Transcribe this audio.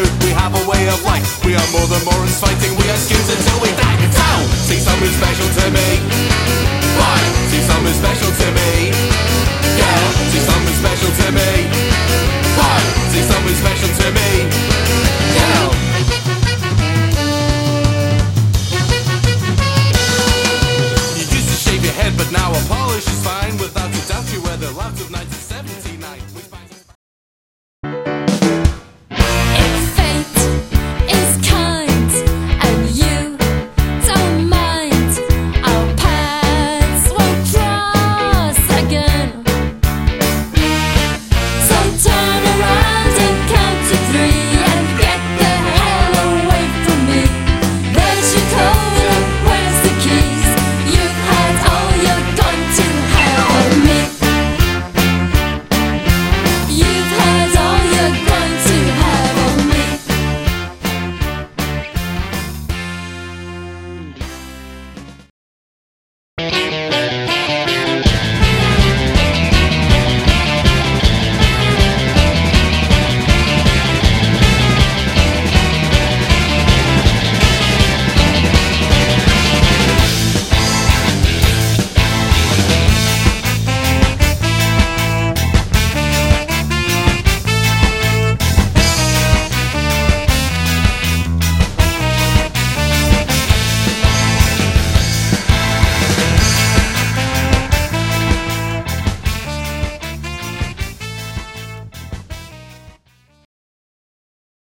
truth, we have a way of life. We are more than morons fighting, we are skins until we die. Tell, see something special to me. Why? See something special to me. Yeah, see something special to me. Why? See something special to me.